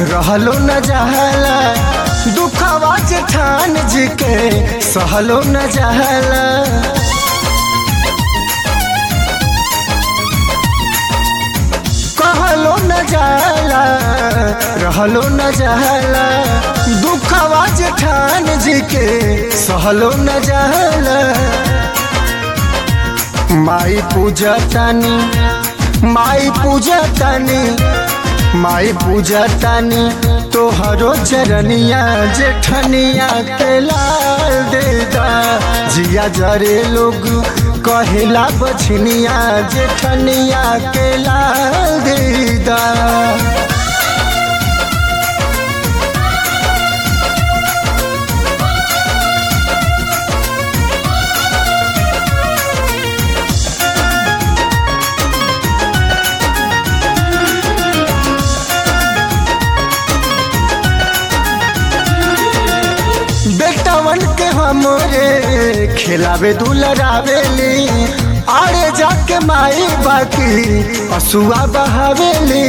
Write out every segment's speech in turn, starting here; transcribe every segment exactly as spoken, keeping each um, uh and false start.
रहलो न जाला दुखवा जेठान जी के सहलो न जाला। कहलो न जाला रहलो न जाला दुखवा जेठान जी के सहलो न जाला। माई पूजा तानी माई पूजा तानी माई पूजा तानी तोहरो चरनिया जेठनिया के लाल देदा। जिया जरे लोग कहेला बछनिया जेठनिया के लाल देदा। बेटवन के हमरे खिलावे दुलरावेली आरे जाके माई बाकी असुआ बहावेली।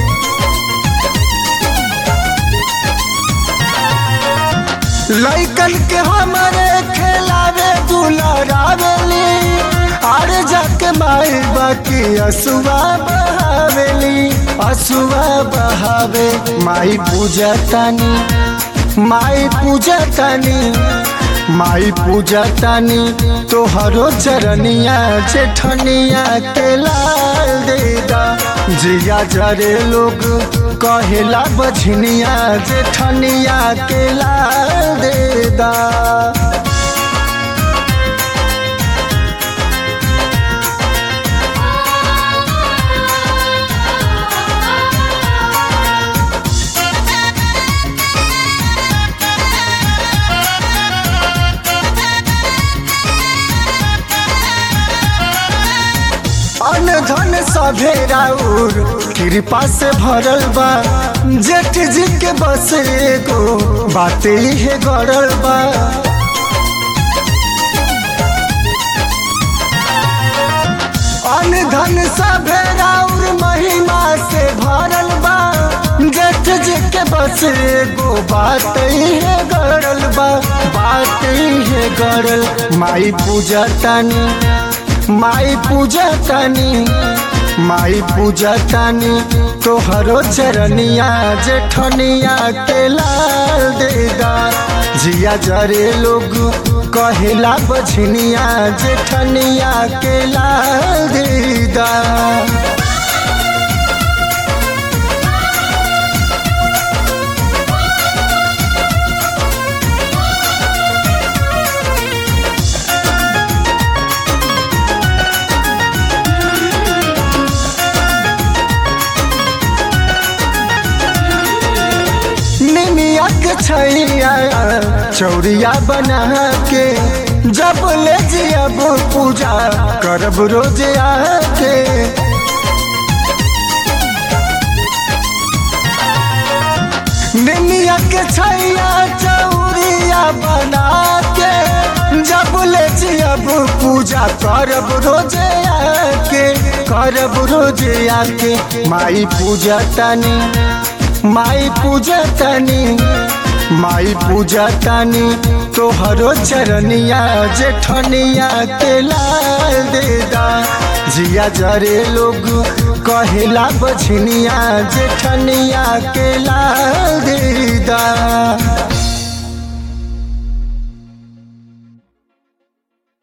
लइकन के हमरे खिलावे दुलरावेली आरे जाके माई बाकी असुआ बहावेली असुआ बहावे। माई पूजा तानी माई पूजा तानी माई पूजा तानी तोहरो चरनिया जेठनिया के लाल देदा। जिया जरे लोग कहेला बछनिया जेठनिया के लाल देदा। अन धन सभे राउर कृपा से भरल बा। जेठ जी के बस एगो बाते है गड़ल बा। अन धन सभे राउर महिमा से भरल बा। जेठ जी के बस एगो बात है गड़ल बा बात है गड़ल। माई पूजा तानी माई पूजा तानी माई पूजा तानी तोहरो चरनिया जेठनिया के लाल देदा। जिया जरे लोग कहेला बछनिया जेठनिया के लाल देदा। निमिया के छैया चौरिया बना के जब ले जियब पूजा करब रोज आके। निमिया के छैया चौरिया बना के जब ले जियब पूजा करब रोज आके करब रोज आके। माई पूजा तानी माई पूजा तानी माई पूजा तानी तोहरो चरनिया जेठनिया के लाल देदा। जिया जरे लोग कहेला बछनिया जेठनिया के लाल देदा।